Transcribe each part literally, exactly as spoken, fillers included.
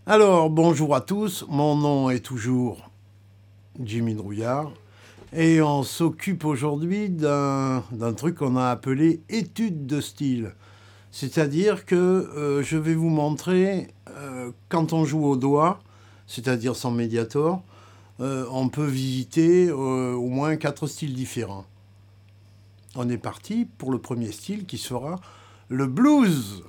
Alors, bonjour à tous, mon nom est toujours Jimmy Drouillard et on s'occupe aujourd'hui d'un, d'un truc qu'on a appelé étude de style. C'est-à-dire que euh, je vais vous montrer, euh, quand on joue au doigt, c'est-à-dire sans médiator, euh, on peut visiter euh, au moins quatre styles différents. On est parti pour le premier style qui sera le blues.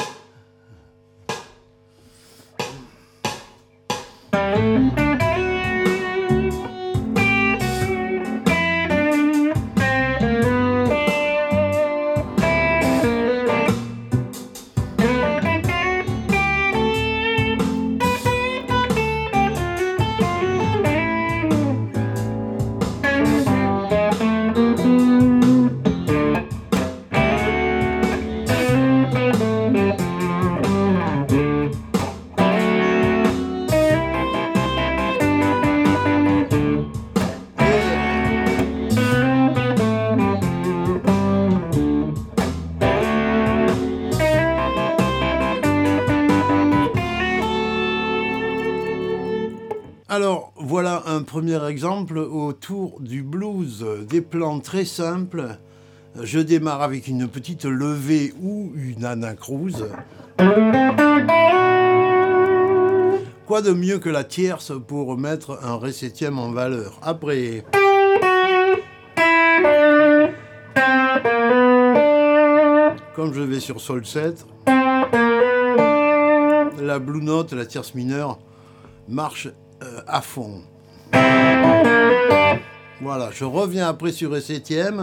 Alors, voilà un premier exemple autour du blues. Des plans très simples. Je démarre avec une petite levée ou une anacrouse. Quoi de mieux que la tierce pour mettre un ré septième en valeur. Après... Comme je vais sur sol sept, la blue note, la tierce mineure, marche euh, à fond. Voilà, je reviens après sur ré septième.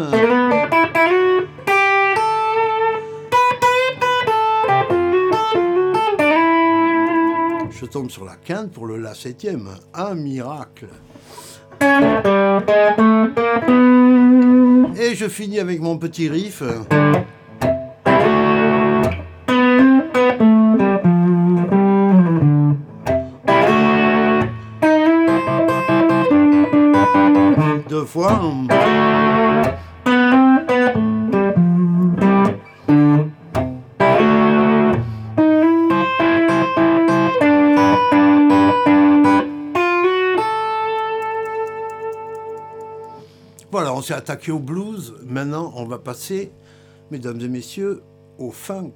Je tombe sur la quinte pour le la septième. Un miracle. Et je finis avec mon petit riff. Deux fois. Voilà, on s'est attaqué au blues. Maintenant, on va passer, mesdames et messieurs, au funk.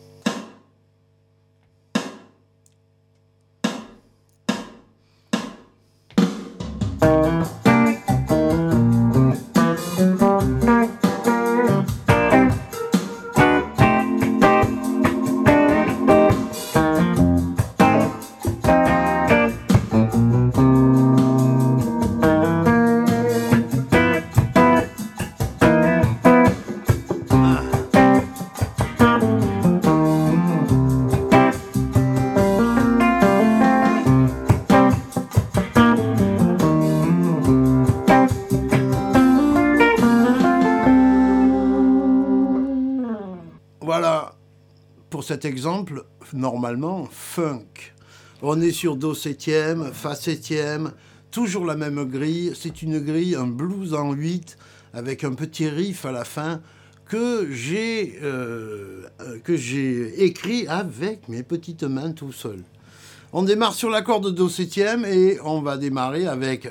Voilà, pour cet exemple, normalement, funk. On est sur do septième, fa septième, toujours la même grille. C'est une grille, un blues en huit, avec un petit riff à la fin que j'ai, euh, que j'ai écrit avec mes petites mains tout seul. On démarre sur l'accord de do septième et on va démarrer avec...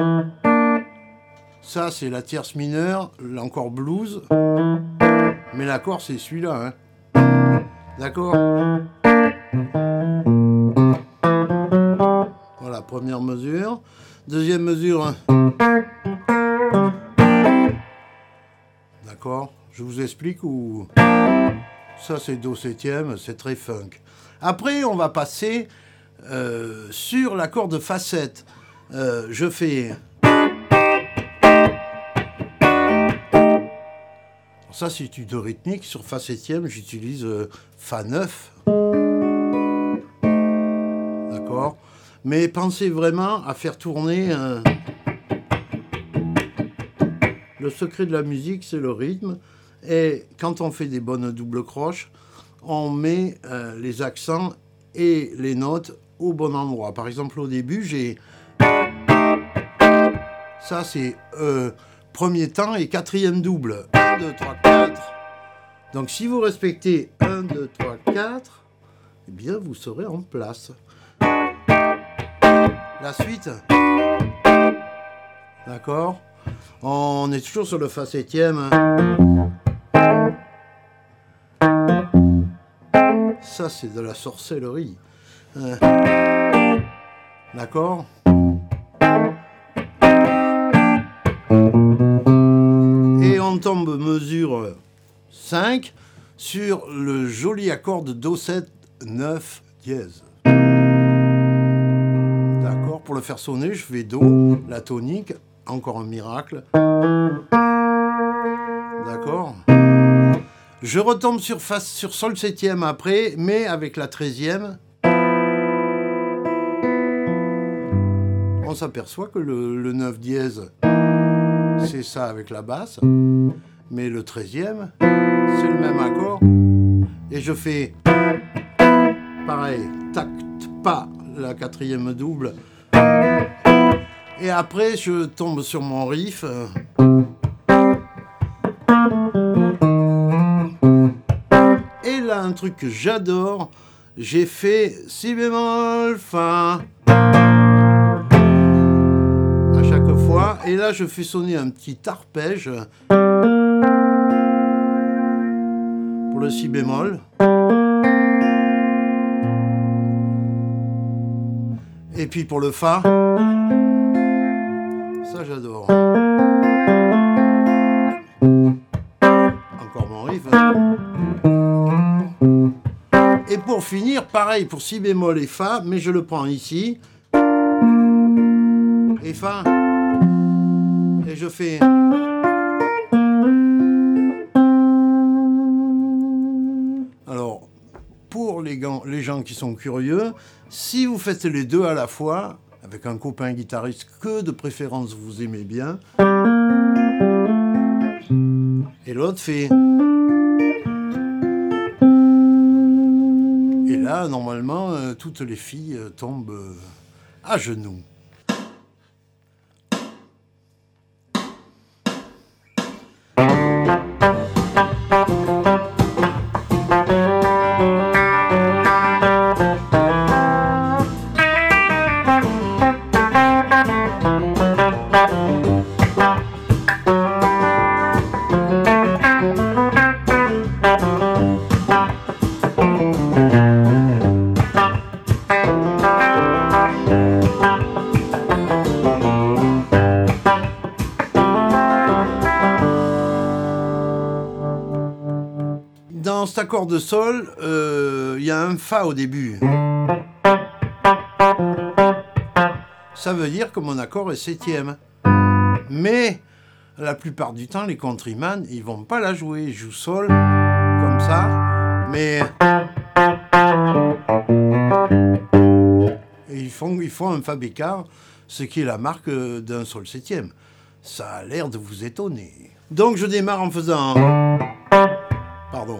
Ça, c'est la tierce mineure, l'encore blues. Mais l'accord, c'est celui-là, hein. D'accord ? Voilà, première mesure. Deuxième mesure. D'accord ? Je vous explique où... Ça, c'est do septième, c'est très funk. Après, on va passer euh, sur l'accord de fa sept. Euh, je fais... Ça, c'est une rythmique. Sur fa septième, j'utilise euh, fa neuf. D'accord ? Mais pensez vraiment à faire tourner... Euh... Le secret de la musique, c'est le rythme. Et quand on fait des bonnes doubles croches, on met euh, les accents et les notes au bon endroit. Par exemple, au début, j'ai... Ça, c'est euh, premier temps et quatrième double. un, deux, trois, quatre. Donc, si vous respectez un, deux, trois, quatre, eh bien, vous serez en place. La suite. D'accord. On est toujours sur le fa septième. Ça, c'est de la sorcellerie. D'accord. Et on tombe mesure cinq sur le joli accord de do sept neuf dièse. D'accord. Pour le faire sonner, je fais do, la tonique, encore un miracle. D'accord. Je retombe sur, fa, sur sol septième après, mais avec la treizième. On s'aperçoit que le, le neuf dièse, c'est ça avec la basse, mais le treizième, c'est le même accord. Et je fais pareil, tacte, pas la quatrième double. Et après, je tombe sur mon riff. Et là, un truc que j'adore, j'ai fait si bémol, fa. À chaque fois. Et là, je fais sonner un petit arpège pour le si bémol. Et puis pour le fa, ça j'adore. Encore mon riff. Et pour finir, pareil pour si bémol et fa, mais je le prends ici. Et fa. Et je fais. Alors, pour les, gants, les gens qui sont curieux, si vous faites les deux à la fois, avec un copain guitariste que de préférence vous aimez bien, et l'autre fait. Et là, normalement, euh, toutes les filles euh, tombent euh, à genoux. Dans cet accord de sol, il euh, y a un fa au début. Ça veut dire que mon accord est septième. Mais la plupart du temps, les countryman, ils vont pas la jouer. Ils jouent sol comme ça, mais et ils font ils font un fa bécard, ce qui est la marque d'un sol septième. Ça a l'air de vous étonner. Donc je démarre en faisant. Pardon.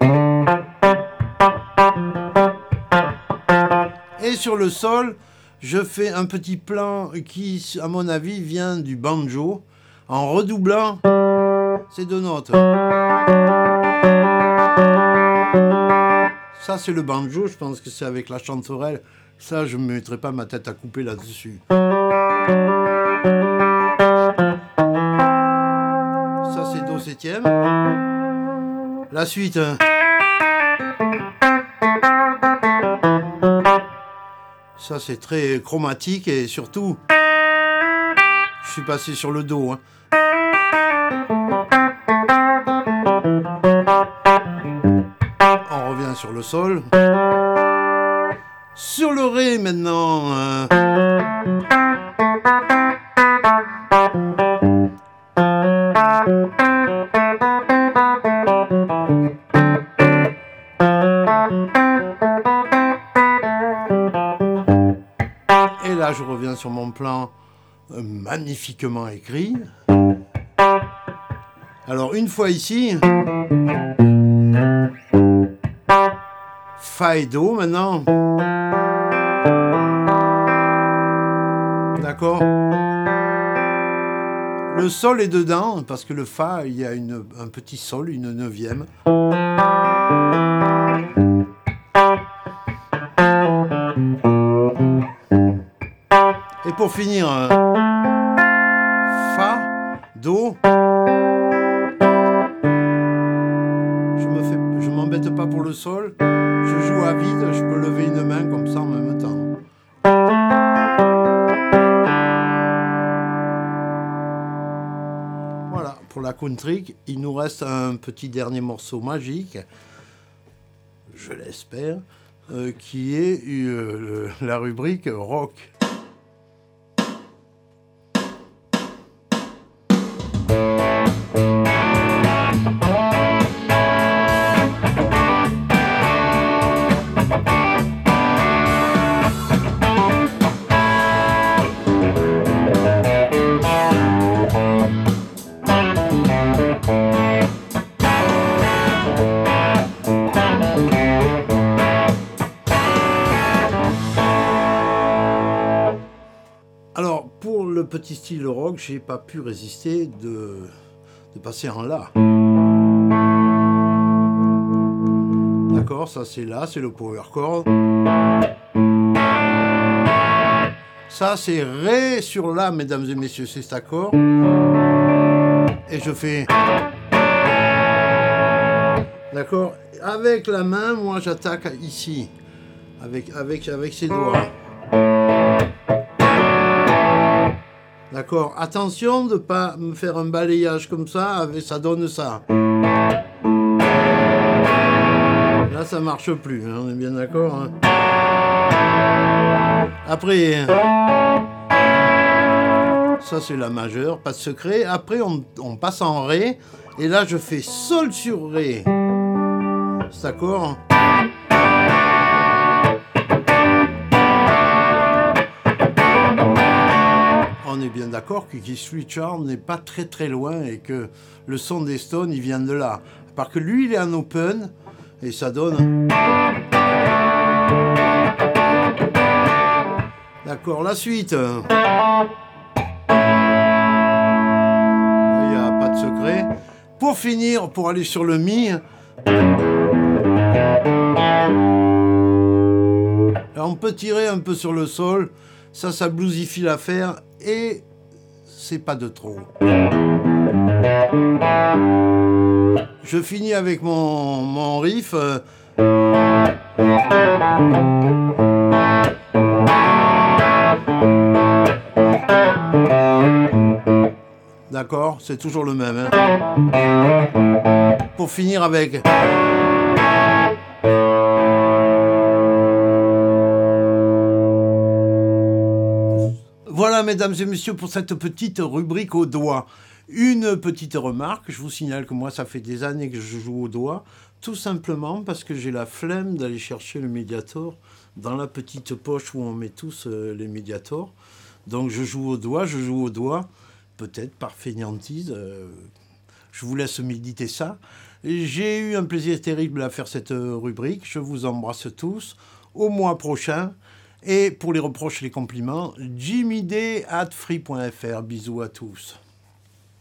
Et sur le sol, je fais un petit plan qui, à mon avis, vient du banjo, en redoublant ces deux notes. Ça, c'est le banjo, je pense que c'est avec la chanterelle. Ça, je ne me mettrai pas ma tête à couper là-dessus. Ça, c'est do septième. La suite. Ça, c'est très chromatique et surtout, je suis passé sur le do. Hein. On revient sur le sol. Sur le ré maintenant. Euh... Et là, je reviens sur mon plan euh, magnifiquement écrit. Alors, une fois ici, Fa et Do maintenant. D'accord ? Le sol est dedans, parce que le Fa, il y a une, un petit sol, une neuvième. Et pour finir, euh, Fa, Do. Je me fais, je m'embête pas pour le sol. Je joue à vide, je peux lever une main comme ça en même temps. Voilà, pour la country, il nous reste un petit dernier morceau magique, je l'espère, euh, qui est euh, le, la rubrique rock. Alors, pour le petit style rock, j'ai pas pu résister de, de passer en La. D'accord, ça c'est La, c'est le power chord. Ça c'est Ré sur La, mesdames et messieurs, c'est cet accord. Et je fais... D'accord, avec la main, moi j'attaque ici, avec, avec, avec ses doigts. D'accord, attention de ne pas me faire un balayage comme ça, avec, ça donne ça. Là, ça marche plus, hein, on est bien d'accord. Hein. Après, ça c'est la majeure, pas de secret. Après, on, on passe en Ré, et là, je fais Sol sur Ré. C'est d'accord. On est bien d'accord que Keith Richards n'est pas très très loin et que le son des Stones, il vient de là. À part que lui, il est en open et ça donne... D'accord, la suite. Il n'y a pas de secret. Pour finir, pour aller sur le Mi... Alors on peut tirer un peu sur le sol, ça, ça bluesifie l'affaire et c'est pas de trop. Je finis avec mon, mon riff. D'accord, c'est toujours le même. Hein. Pour finir avec... Voilà, mesdames et messieurs, pour cette petite rubrique au doigt. Une petite remarque, je vous signale que moi, ça fait des années que je joue au doigt, tout simplement parce que j'ai la flemme d'aller chercher le Mediator dans la petite poche où on met tous euh, les Mediators. Donc je joue au doigt, je joue au doigt, peut-être par fainéantise, euh, je vous laisse méditer ça. J'ai eu un plaisir terrible à faire cette rubrique, je vous embrasse tous, au mois prochain. Et pour les reproches et les compliments, jimmy d arobase free point f r. Bisous à tous.